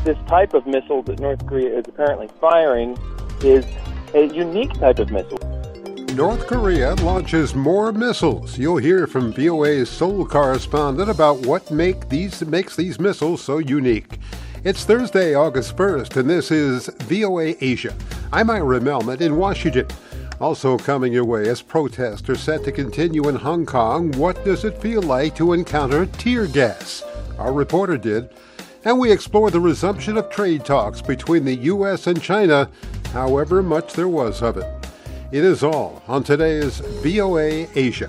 this type of missile that North Korea is apparently firing is a unique type of missile. North Korea launches more missiles. You'll hear from VOA's Seoul correspondent about what makes these missiles so unique. It's Thursday, August 1st, and this is VOA Asia. I'm Ira Melman in Washington. Also coming your way as protests are set to continue in Hong Kong, what does it feel like to encounter tear gas? Our reporter did. And we explore the resumption of trade talks between the U.S. and China, however much there was of it. It is all on today's VOA Asia.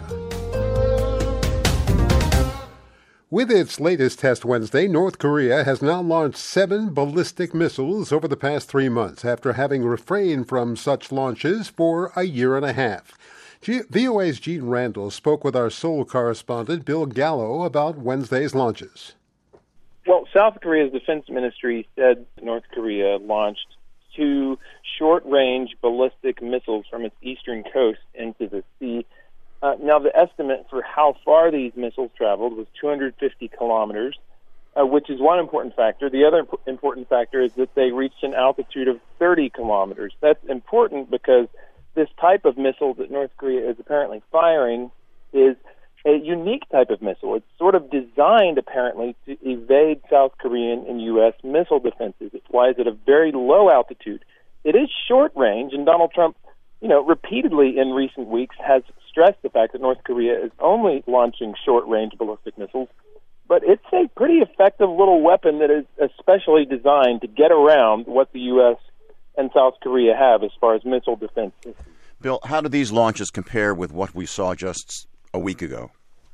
With its latest test Wednesday, North Korea has now launched 7 ballistic missiles over the past 3 months after having refrained from such launches for a year and a half. VOA's Gene Randall spoke with our Seoul correspondent Bill Gallo about Wednesday's launches. Well, South Korea's defense ministry said North Korea launched 2 short-range ballistic missiles from its eastern coast into the sea. Now, the estimate for how far these missiles traveled was 250 kilometers, which is one important factor. The other important factor is that they reached an altitude of 30 kilometers. That's important because this type of missile that North Korea is apparently firing is a unique type of missile. It's sort of designed, apparently, to evade South Korean and U.S. missile defenses. It flies at a very low altitude. It is short range, and Donald Trump, repeatedly in recent weeks has stressed the fact that North Korea is only launching short-range ballistic missiles. But it's a pretty effective little weapon that is especially designed to get around what the U.S. and South Korea have as far as missile defense systems. Bill, how do these launches compare with what we saw just a week ago?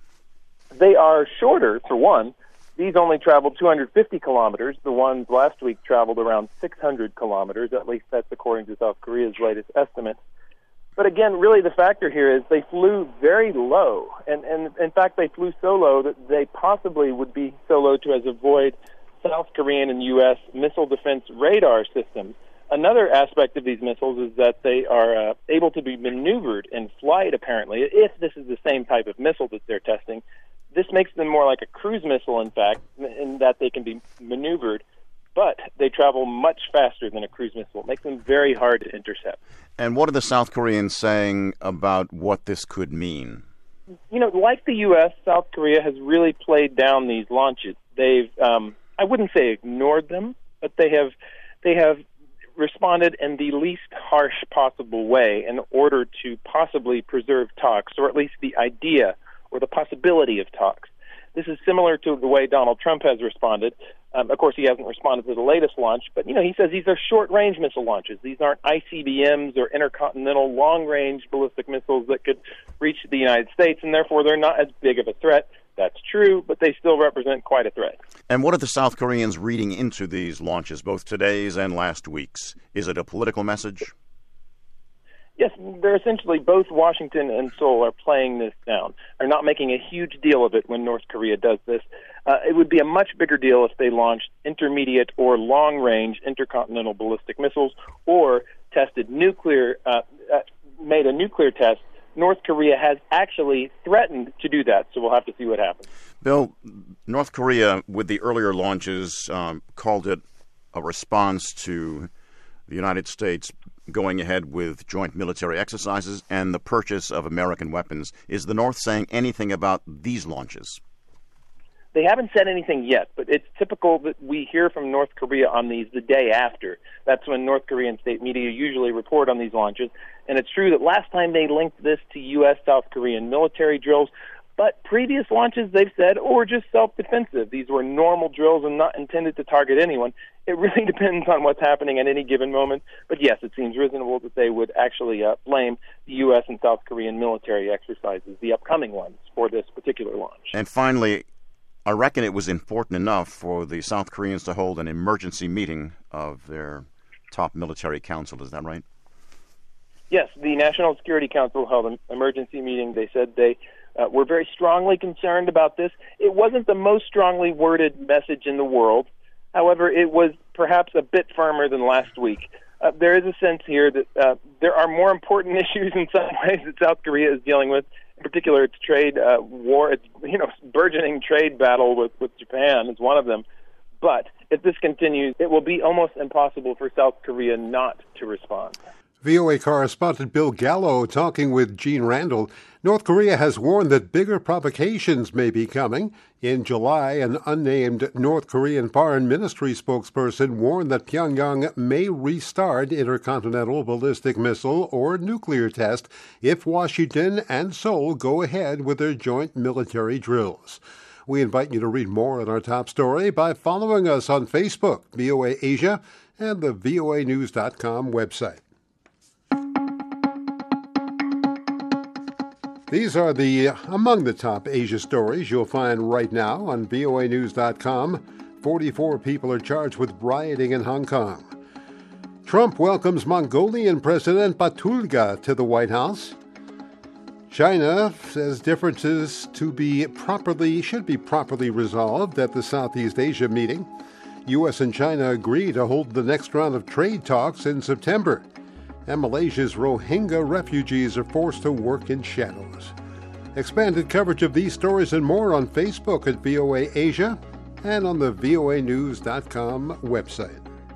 They are shorter, for one. These only traveled 250 kilometers. The ones last week traveled around 600 kilometers. At least that's according to South Korea's latest estimate. But again, really the factor here is they flew very low. And in fact, they flew so low that they possibly would be so low to as avoid South Korean and U.S. missile defense radar systems. Another aspect of these missiles is that they are able to be maneuvered in flight, apparently, if this is the same type of missile that they're testing. This makes them more like a cruise missile, in fact, in that they can be maneuvered, but they travel much faster than a cruise missile. It makes them very hard to intercept. And what are the South Koreans saying about what this could mean? Like the U.S., South Korea has really played down these launches. They've, I wouldn't say ignored them, but they have responded in the least harsh possible way in order to possibly preserve talks, or at least the idea or the possibility of talks. This is similar to the way Donald Trump has responded. Of course, he hasn't responded to the latest launch, but he says these are short-range missile launches. These aren't ICBMs or intercontinental long-range ballistic missiles that could reach the United States, and therefore they're not as big of a threat. That's true, but they still represent quite a threat. And what are the South Koreans reading into these launches, both today's and last week's? Is it a political message? Yes, they're essentially, both Washington and Seoul are playing this down. They're not making a huge deal of it when North Korea does this. It would be a much bigger deal if they launched intermediate or long-range intercontinental ballistic missiles or tested made a nuclear test. North Korea has actually threatened to do that, so we'll have to see what happens. Bill, North Korea, with the earlier launches, called it a response to the United States going ahead with joint military exercises and the purchase of American weapons. Is the North saying anything about these launches? They haven't said anything yet, but it's typical that we hear from North Korea on these the day after. That's when North Korean state media usually report on these launches. And it's true that last time they linked this to U.S.-South Korean military drills, but previous launches, they've said, were just self-defensive. These were normal drills and not intended to target anyone. It really depends on what's happening at any given moment. But yes, it seems reasonable that they would actually blame the U.S. and South Korean military exercises, the upcoming ones, for this particular launch. And finally, I reckon it was important enough for the South Koreans to hold an emergency meeting of their top military council. Is that right? Yes, the National Security Council held an emergency meeting. They said they were very strongly concerned about this. It wasn't the most strongly worded message in the world. However, it was perhaps a bit firmer than last week. There is a sense here that there are more important issues in some ways that South Korea is dealing with. In particular, its trade war, its burgeoning trade battle with Japan is one of them. But if this continues, it will be almost impossible for South Korea not to respond. VOA correspondent Bill Gallo talking with Gene Randall. North Korea has warned that bigger provocations may be coming. In July, an unnamed North Korean foreign ministry spokesperson warned that Pyongyang may restart intercontinental ballistic missile or nuclear test if Washington and Seoul go ahead with their joint military drills. We invite you to read more on our top story by following us on Facebook, VOA Asia, and the voanews.com website. These are among the top Asia stories you'll find right now on voanews.com. 44 people are charged with rioting in Hong Kong. Trump welcomes Mongolian President Batulga to the White House. China says differences should be properly resolved at the Southeast Asia meeting. U.S. and China agree to hold the next round of trade talks in September. And Malaysia's Rohingya refugees are forced to work in shadows. Expanded coverage of these stories and more on Facebook at VOA Asia and on the voanews.com website.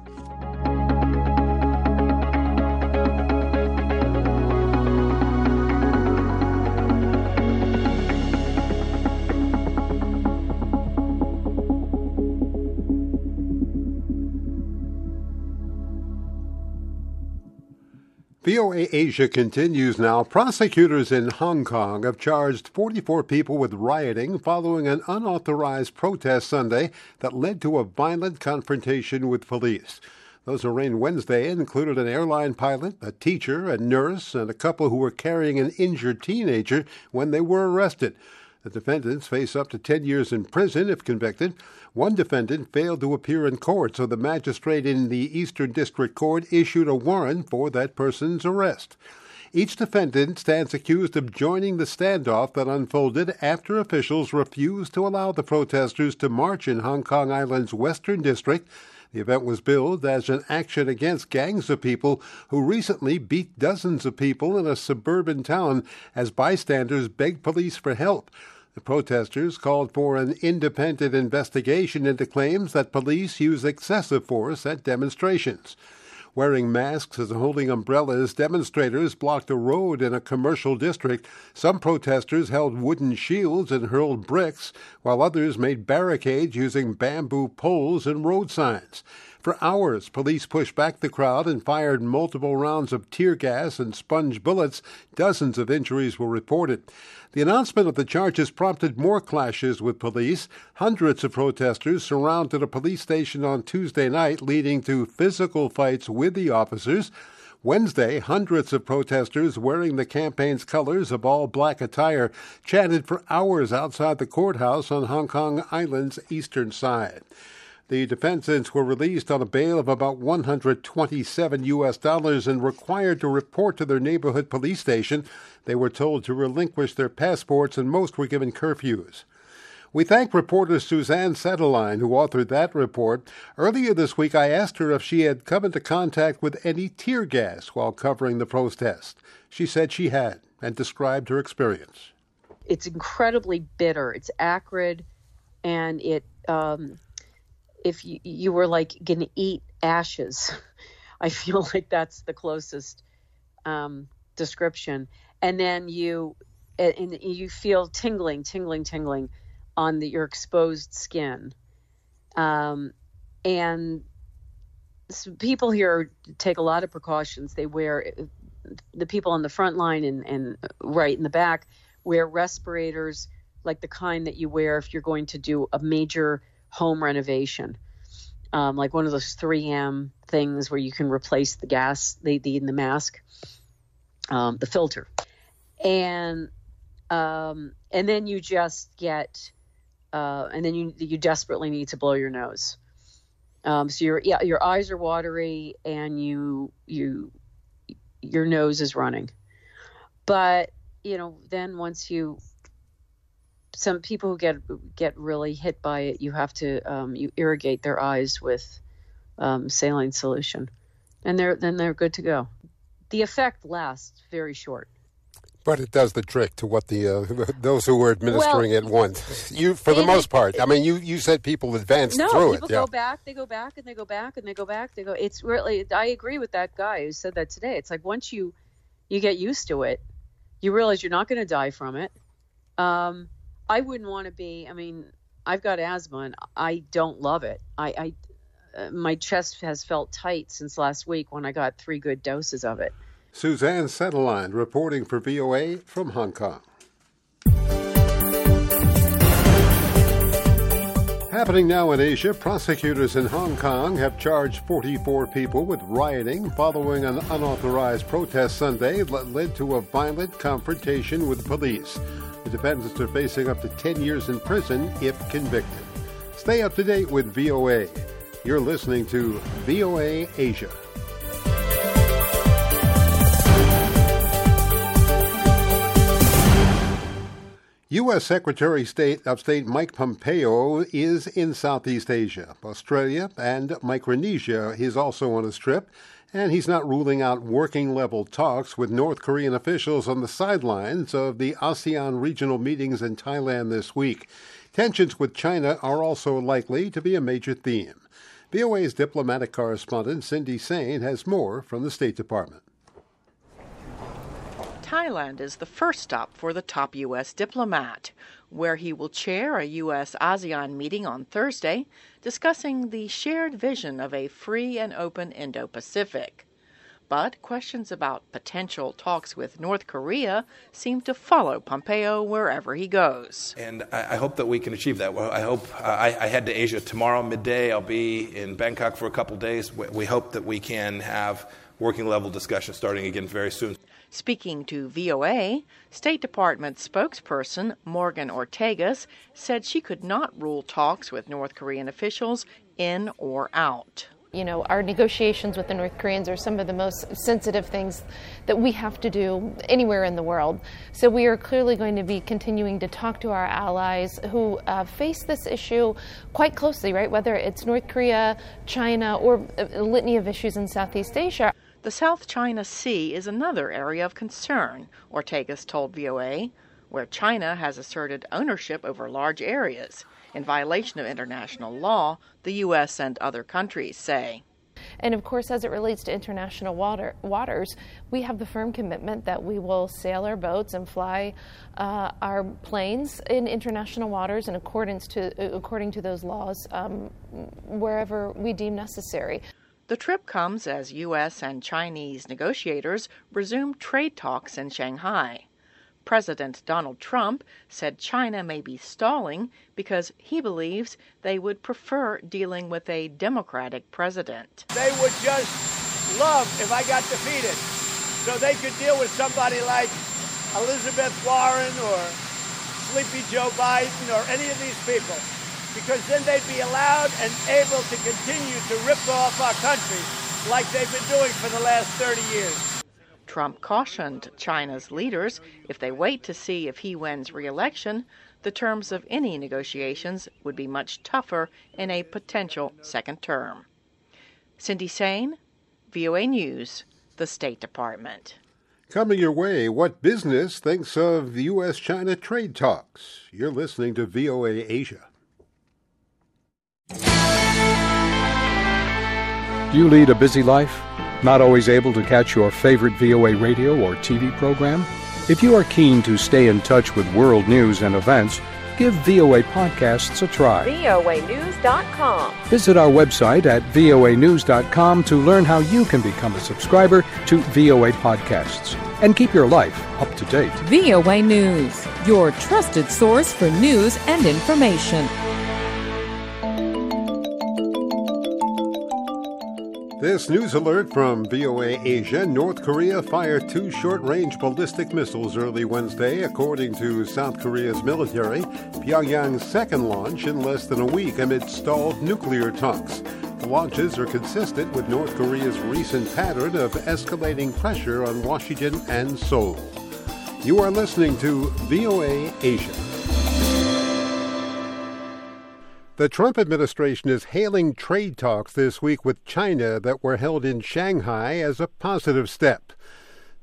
VOA Asia continues now. Prosecutors in Hong Kong have charged 44 people with rioting following an unauthorized protest Sunday that led to a violent confrontation with police. Those arraigned Wednesday included an airline pilot, a teacher, a nurse, and a couple who were carrying an injured teenager when they were arrested. The defendants face up to 10 years in prison if convicted. One defendant failed to appear in court, so the magistrate in the Eastern District Court issued a warrant for that person's arrest. Each defendant stands accused of joining the standoff that unfolded after officials refused to allow the protesters to march in Hong Kong Island's Western District. The event was billed as an action against gangs of people who recently beat dozens of people in a suburban town as bystanders begged police for help. The protesters called for an independent investigation into claims that police use excessive force at demonstrations. Wearing masks and holding umbrellas, demonstrators blocked a road in a commercial district. Some protesters held wooden shields and hurled bricks, while others made barricades using bamboo poles and road signs. For hours, police pushed back the crowd and fired multiple rounds of tear gas and sponge bullets. Dozens of injuries were reported. The announcement of the charges prompted more clashes with police. Hundreds of protesters surrounded a police station on Tuesday night, leading to physical fights with the officers. Wednesday, hundreds of protesters wearing the campaign's colors of all-black attire chatted for hours outside the courthouse on Hong Kong Island's eastern side. The defendants were released on a bail of about $127 and required to report to their neighborhood police station. They were told to relinquish their passports, and most were given curfews. We thank reporter Suzanne Settleline, who authored that report. Earlier this week, I asked her if she had come into contact with any tear gas while covering the protest. She said she had and described her experience. It's incredibly bitter. It's acrid, and if you were like going to eat ashes, I feel like that's the closest description. And then you feel tingling on your exposed skin. And people here take a lot of precautions. They wear, the people on the front line and right in the back wear respirators, like the kind that you wear if you're going to do a major home renovation, like one of those 3M things where you can replace the gas, the mask, the filter, and then you just get, and then you desperately need to blow your nose. So your eyes are watery and your nose is running, but then once some people who get really hit by it, you have to you irrigate their eyes with saline solution, and they're good to go. The effect lasts very short. But it does the trick to what the those who were administering it want. For the most part. I mean, you said people advanced through it. No, people go back, they go back, and they go back, and they go back. It's really, I agree with that guy who said that today. It's like once you get used to it, you realize you're not going to die from it. I wouldn't want to be, I mean, I've got asthma, and I don't love it. My chest has felt tight since last week when I got 3 good doses of it. Suzanne Setteline reporting for VOA from Hong Kong. Happening now in Asia, prosecutors in Hong Kong have charged 44 people with rioting following an unauthorized protest Sunday that led to a violent confrontation with police. The defendants are facing up to 10 years in prison if convicted. Stay up to date with VOA. You're listening to VOA Asia. U.S. Secretary of State Mike Pompeo is in Southeast Asia. Australia and Micronesia is also on his trip, and he's not ruling out working-level talks with North Korean officials on the sidelines of the ASEAN regional meetings in Thailand this week. Tensions with China are also likely to be a major theme. VOA's diplomatic correspondent Cindy Sain has more from the State Department. Thailand is the first stop for the top U.S. diplomat, where he will chair a U.S.-ASEAN meeting on Thursday discussing the shared vision of a free and open Indo-Pacific. But questions about potential talks with North Korea seem to follow Pompeo wherever he goes. And I hope that we can achieve that. Well, I head to Asia tomorrow midday. I'll be in Bangkok for a couple days. We hope that we can have working-level discussions starting again very soon. Speaking to VOA, State Department spokesperson Morgan Ortagus said she could not rule talks with North Korean officials in or out. You know, our negotiations with the North Koreans are some of the most sensitive things that we have to do anywhere in the world. So we are clearly going to be continuing to talk to our allies who face this issue quite closely, right? Whether it's North Korea, China, or a litany of issues in Southeast Asia. The South China Sea is another area of concern, Ortagus told VOA, where China has asserted ownership over large areas, in violation of international law, the U.S. and other countries say. And of course, as it relates to international waters, we have the firm commitment that we will sail our boats and fly our planes in international waters in according to those laws wherever we deem necessary. The trip comes as U.S. and Chinese negotiators resume trade talks in Shanghai. President Donald Trump said China may be stalling because he believes they would prefer dealing with a Democratic president. They would just love if I got defeated, so they could deal with somebody like Elizabeth Warren or Sleepy Joe Biden or any of these people, because then they'd be allowed and able to continue to rip off our country like they've been doing for the last 30 years. Trump cautioned China's leaders if they wait to see if he wins re-election, the terms of any negotiations would be much tougher in a potential second term. Cindy Sain, VOA News, the State Department. Coming your way, what business thinks of the U.S.-China trade talks? You're listening to VOA Asia. Do you lead a busy life? Not always able to catch your favorite VOA radio or TV program? If you are keen to stay in touch with world news and events, give VOA Podcasts a try. voanews.com. Visit our website at voanews.com to learn how you can become a subscriber to VOA Podcasts and keep your life up to date. VOA News, your trusted source for news and information. This news alert from VOA Asia. North Korea fired 2 short-range ballistic missiles early Wednesday, according to South Korea's military. Pyongyang's second launch in less than a week amid stalled nuclear talks. The launches are consistent with North Korea's recent pattern of escalating pressure on Washington and Seoul. You are listening to VOA Asia. The Trump administration is hailing trade talks this week with China that were held in Shanghai as a positive step.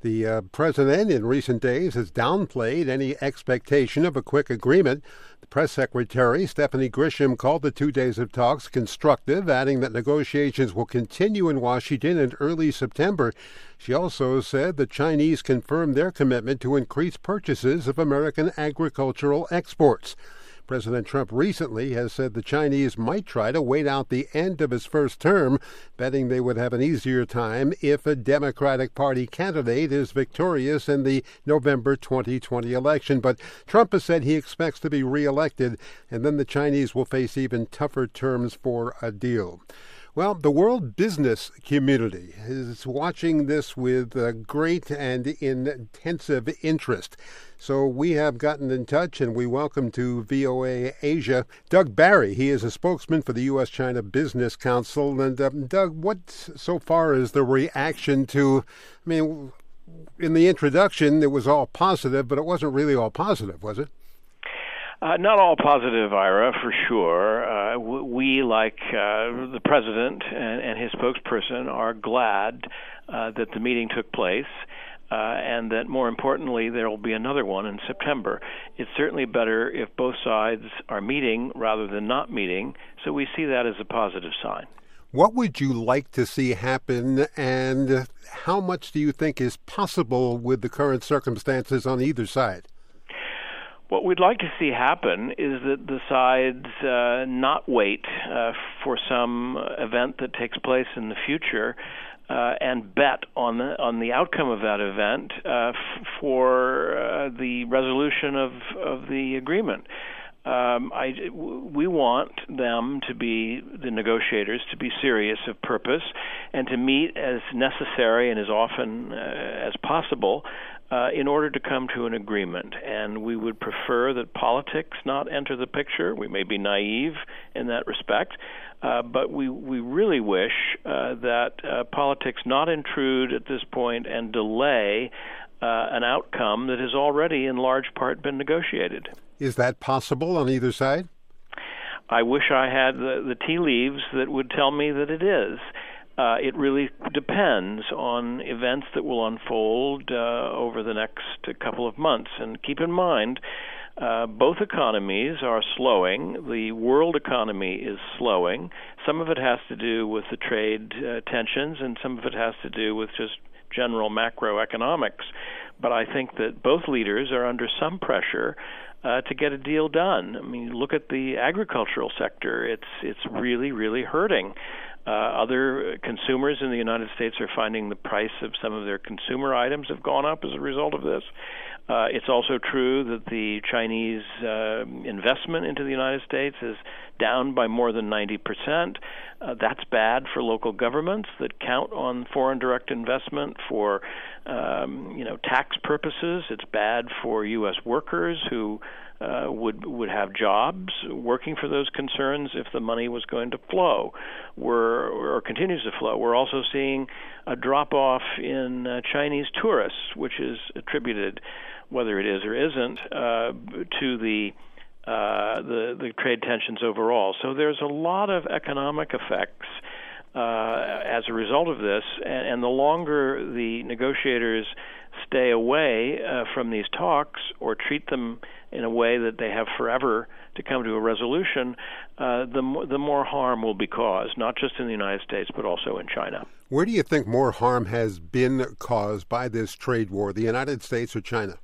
The president in recent days has downplayed any expectation of a quick agreement. The press secretary, Stephanie Grisham, called the 2 days of talks constructive, adding that negotiations will continue in Washington in early September. She also said the Chinese confirmed their commitment to increase purchases of American agricultural exports. President Trump recently has said the Chinese might try to wait out the end of his first term, betting they would have an easier time if a Democratic Party candidate is victorious in the November 2020 election. But Trump has said he expects to be reelected, and then the Chinese will face even tougher terms for a deal. Well, the world business community is watching this with great and intensive interest. So we have gotten in touch, and we welcome to VOA Asia Doug Barry. He is a spokesman for the U.S.-China Business Council. And Doug, what so far is the reaction to, in the introduction, it was all positive, but it wasn't really all positive, was it? Not all positive, Ira, for sure. We, like the president and his spokesperson, are glad that the meeting took place, and that, more importantly, there will be another one in September. It's certainly better if both sides are meeting rather than not meeting, so we see that as a positive sign. What would you like to see happen, and how much do you think is possible with the current circumstances on either side? What we'd like to see happen is that the sides not wait for some event that takes place in the future and bet on the outcome of that event for the resolution of the agreement. We want them to be, the negotiators, to be serious of purpose and to meet as necessary and as often as possible in order to come to an agreement. And we would prefer that politics not enter the picture. We may be naive in that respect, but we really wish that politics not intrude at this point and delay an outcome that has already in large part been negotiated. Is that possible on either side? I wish I had the tea leaves that would tell me that it is. It really depends on events that will unfold over the next couple of months. And keep in mind, both economies are slowing. The world economy is slowing. Some of it has to do with the trade tensions, and some of it has to do with just general macroeconomics. But I think that both leaders are under some pressure to get a deal done. Look at the agricultural sector. It's really, really hurting. Other consumers in the United States are finding the price of some of their consumer items have gone up as a result of this. It's also true that the Chinese investment into the United States is down by more than 90%. That's bad for local governments that count on foreign direct investment for tax purposes. It's bad for U.S. workers who would have jobs working for those concerns if the money was going to flow or continues to flow. We're also seeing a drop-off in Chinese tourists, which is attributed, whether it is or isn't, to the trade tensions overall. So there's a lot of economic effects as a result of this, and the longer the negotiators stay away from these talks or treat them in a way that they have forever to come to a resolution, the more harm will be caused, not just in the United States, but also in China. Where do you think more harm has been caused by this trade war, the United States or China?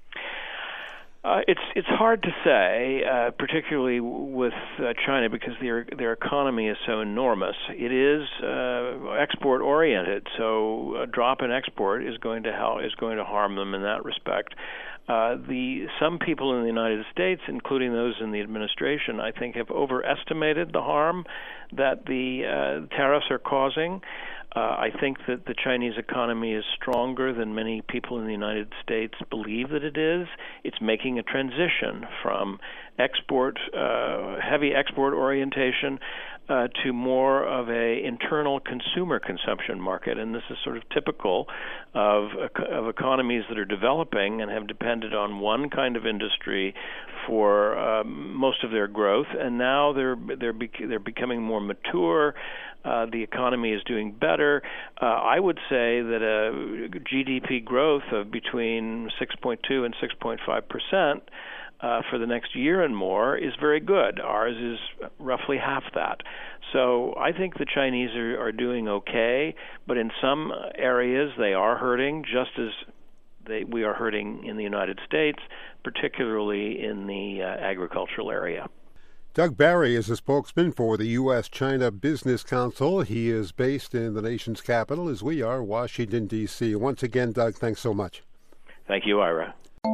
It's hard to say, particularly with China, because their economy is so enormous. It is export oriented, so a drop in export is going to harm them in that respect. Some people in the United States, including those in the administration, I think have overestimated the harm that the tariffs are causing. I think that the Chinese economy is stronger than many people in the United States believe that it is. It's making a transition from heavy export orientation to more of a internal consumer consumption market, and this is sort of typical of economies that are developing and have depended on one kind of industry for most of their growth, and now they're becoming more mature. The economy is doing better. I would say that a GDP growth of between 6.2 and 6.5% for the next year and more is very good. Ours is roughly half that. So I think the Chinese are doing okay, but in some areas they are hurting, just as we are hurting in the United States, particularly in the agricultural area. Doug Barry is a spokesman for the U.S.-China Business Council. He is based in the nation's capital, as we are, Washington, D.C. Once again, Doug, thanks so much. Thank you, Ira.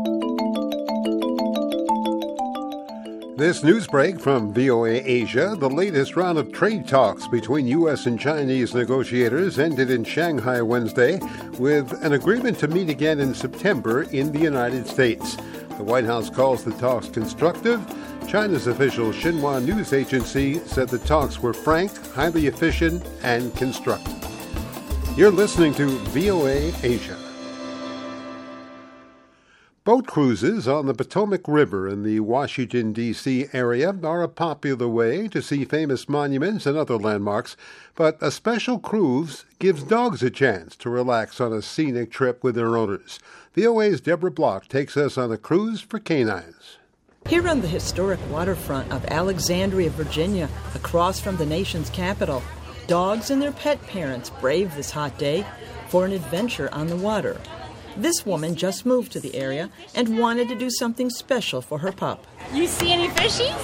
This news break from VOA Asia, the latest round of trade talks between U.S. and Chinese negotiators ended in Shanghai Wednesday with an agreement to meet again in September in the United States. The White House calls the talks constructive. China's official Xinhua News Agency said the talks were frank, highly efficient, and constructive. You're listening to VOA Asia. Boat cruises on the Potomac River in the Washington, D.C. area are a popular way to see famous monuments and other landmarks, but a special cruise gives dogs a chance to relax on a scenic trip with their owners. VOA's Deborah Block takes us on a cruise for canines. Here on the historic waterfront of Alexandria, Virginia, across from the nation's capital, dogs and their pet parents brave this hot day for an adventure on the water. This woman just moved to the area and wanted to do something special for her pup. You see any fishies?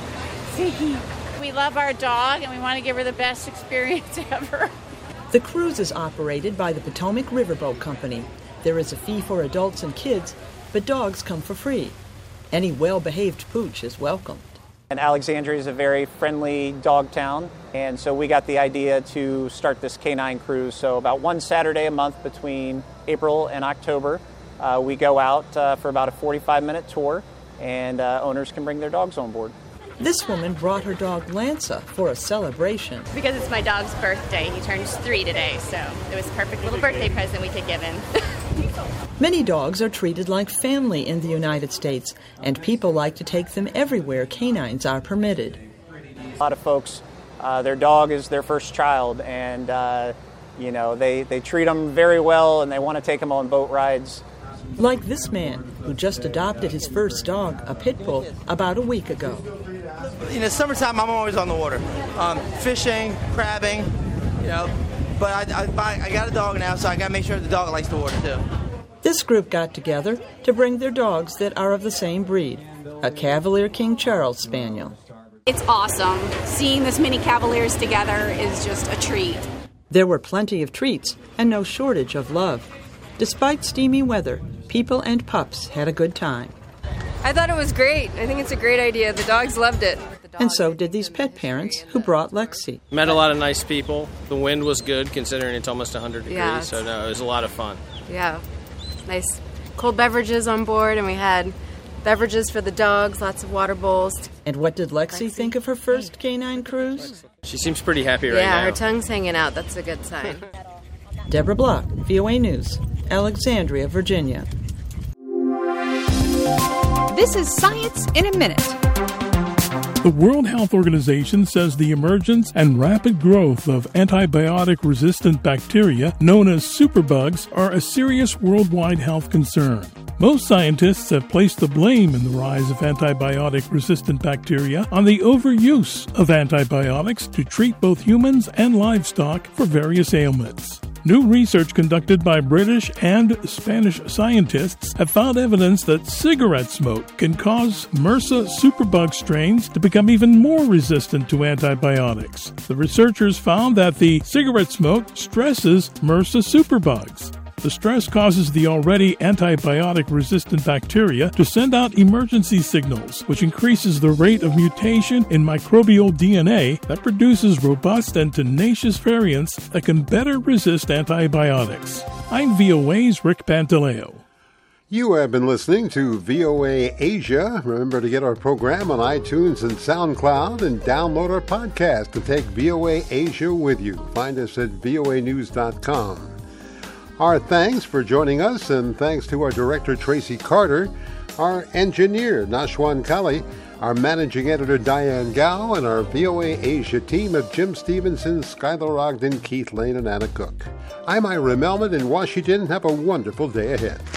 We love our dog and we want to give her the best experience ever. The cruise is operated by the Potomac Riverboat Company. There is a fee for adults and kids, but dogs come for free. Any well-behaved pooch is welcomed. And Alexandria is a very friendly dog town, and so we got the idea to start this canine cruise. So about one Saturday a month between April and October, we go out for about a 45-minute tour, and owners can bring their dogs on board. This woman brought her dog Lanza for a celebration. Because it's my dog's birthday. He turns 3 today, so it was a perfect little birthday present we could give him. Many dogs are treated like family in the United States, and people like to take them everywhere canines are permitted. A lot of folks, their dog is their first child, and they treat them very well, and they want to take them on boat rides. Like this man, who just adopted his first dog, a pit bull, about a week ago. In the summertime, I'm always on the water, fishing, crabbing, but I got a dog now, so I got to make sure the dog likes the water too. This group got together to bring their dogs that are of the same breed, a Cavalier King Charles Spaniel. It's awesome. Seeing this many Cavaliers together is just a treat. There were plenty of treats and no shortage of love. Despite steamy weather, people and pups had a good time. I thought it was great. I think it's a great idea. The dogs loved it. And so did these pet parents who brought Lexi. Met a lot of nice people. The wind was good considering it's almost 100 degrees, so no, it was a lot of fun. Yeah, nice cold beverages on board, and we had beverages for the dogs, lots of water bowls. And what did Lexi think of her first canine cruise? She seems pretty happy right now. Yeah, her tongue's hanging out. That's a good sign. Deborah Block, VOA News, Alexandria, Virginia. This is Science in a Minute. The World Health Organization says the emergence and rapid growth of antibiotic-resistant bacteria, known as superbugs, are a serious worldwide health concern. Most scientists have placed the blame in the rise of antibiotic-resistant bacteria on the overuse of antibiotics to treat both humans and livestock for various ailments. New research conducted by British and Spanish scientists have found evidence that cigarette smoke can cause MRSA superbug strains to become even more resistant to antibiotics. The researchers found that the cigarette smoke stresses MRSA superbugs. The stress causes the already antibiotic-resistant bacteria to send out emergency signals, which increases the rate of mutation in microbial DNA that produces robust and tenacious variants that can better resist antibiotics. I'm VOA's Rick Pantaleo. You have been listening to VOA Asia. Remember to get our program on iTunes and SoundCloud and download our podcast to take VOA Asia with you. Find us at voanews.com. Our thanks for joining us, and thanks to our director, Tracy Carter, our engineer, Nashwan Kali, our managing editor, Diane Gao, and our VOA Asia team of Jim Stevenson, Skylar Ogden, Keith Lane, and Anna Cook. I'm Ira Melman in Washington. Have a wonderful day ahead.